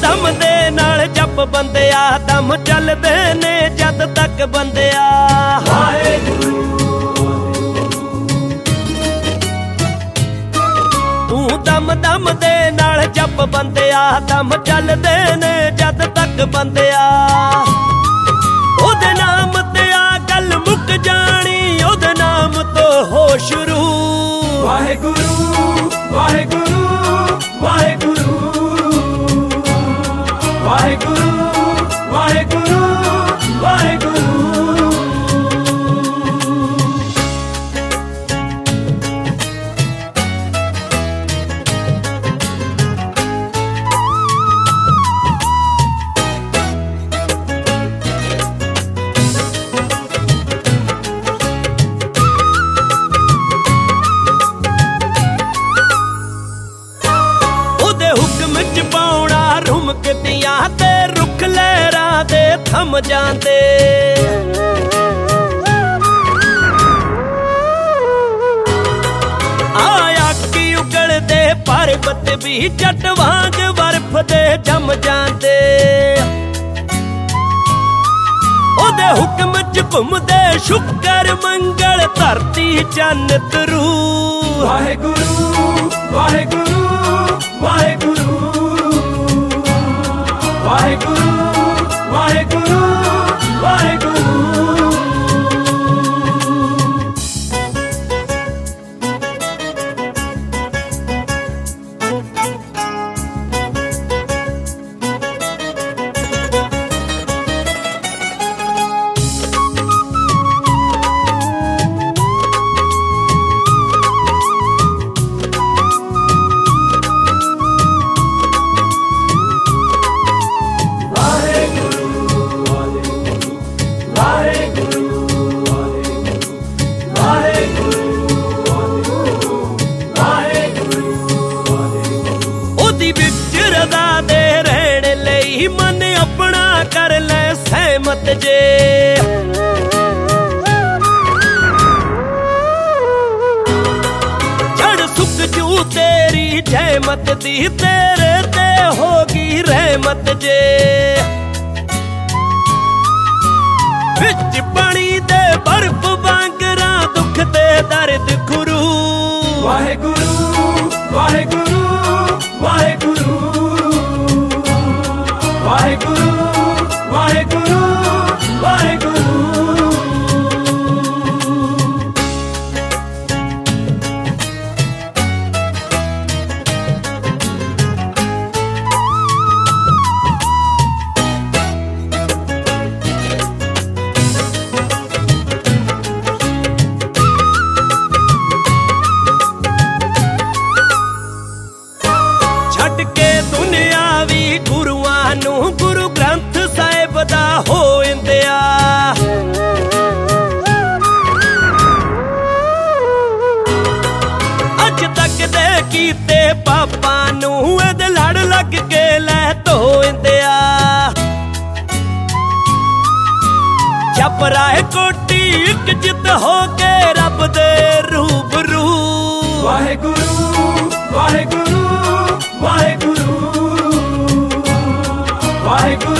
ਦਮ ਦੇ ਨਾਲ ਜਪ ਬੰਦਿਆ, ਦਮ ਚੱਲਦੇ ਨੇ ਜਦ ਤੱਕ ਬੰਦਿਆ। ਵਾਹਿਗੁਰੂ ਤੂੰ ਦਮ ਦਮ ਦੇ ਨਾਲ ਜਪ ਬੰਦਿਆ, ਦਮ ਚੱਲਦੇ ਨੇ ਜਦ ਤੱਕ ਬੰਦਿਆ। ਉਹਦੇ ਨਾਮ ਤੇ ਆ ਗੱਲ ਮੁੱਕ ਜਾਣੀ, ਉਹਦੇ ਨਾਮ ਤੋਂ ਹੋ ਸ਼ੁਰੂ। ਵਾਹਿਗੁਰੂ ਵਾਹਿਗੁਰੂ ਵਾਹਿਗੁਰੂ ਵਾਹਿਗੁਰੂ ਵਾਹਿਗੁਰੂ ਵਾਹਿਗੁਰੂ। ਹੁਕਮ ਚ ਪਾਉਣਾ ਰੁਮਕਦੀਆਂ ਤੇ ਰੁੱਖ ਲਹਿਰਾਂ ਦੇ ਥੰਮ ਜਾਂਦੇ। ਆਇਆ ਕੀ ਉਗਲਦੇ ਪਰਬਤ ਵੀ ਜੱਟ ਵਾਂਗ ਬਰਫ਼ ਦੇ ਜੰਮ ਜਾਂਦੇ। ਉਹਦੇ ਹੁਕਮ ਚ ਘੁੰਮਦੇ ਸ਼ੁਕਰ ਮੰਗਲ ਧਰਤੀ ਚੰਨ ਤਰੂ। ਵਾਹਿਗੁਰੂ ਵਾਹਿਗੁਰੂ ਵਾਹਿਗੁਰੂ ਵਾਹਿਗੁਰੂ ਵਾਹਿਗੁਰੂ ਵਾਹਿਗੁਰੂ। ਦੇ ਰਹਿਣ ਲਈ ਮਨ ਆਪਣਾ ਕਰ ਲੈ ਸਹਿਮਤ ਜੇ। ਜੜ ਸੁੱਕ ਜੂ ਤੇਰੀ ਜਹਿਮਤ ਦੀ, ਤੇਰੇ ਤੇ ਹੋਗੀ ਰਹਿਮਤ ਜੇ। ਵਿੱਚ ਪਾਣੀ ਦੇ ਬਰਫ਼ ਵਾਂਗਰਾਂ ਦੁੱਖ ਤੇ ਦਰਦ ਖੁਰੂ। ਵਾਹਿਗੁਰੂ ਵਾਹਿਗੁਰੂ ਵਾਹਿਗੁਰੂ ਵਾਹਿਗੁਰੂ ਵਾਹਿਗੁਰੂ ਵਾਹਿਗੁਰੂ। ਛੱਡ ਕੇ ਦੁਨੀਆ ਵੀ ਗੁਰੂਆਂ ਨੂੰ, ਗੁਰੂ ਗ੍ਰੰਥ ਸਾਹਿਬ ਦਾ ਹੋ ਇੰਦਿਆ। ਅੱਜ ਤੱਕ ਦੇ ਕੀਤੇ ਪਾਪਾਂ ਨੂੰ ਇਹਦੇ ਲੜ ਲੱਗ ਕੇ ਲੈ ਧੋ ਇੰਦਿਆ। ਜਪ ਰਾਏ ਕੋਟੀ ਇੱਕ ਜਿੱਤ ਹੋ ਕੇ ਰੱਬ ਦੇ ਰੂਬਰੂ। ਵਾਹਿਗੁਰੂ ਵਾਹਿਗੁਰੂ ਵਾਹਿਗੁਰੂ ਵਾਹਿਗੁਰੂ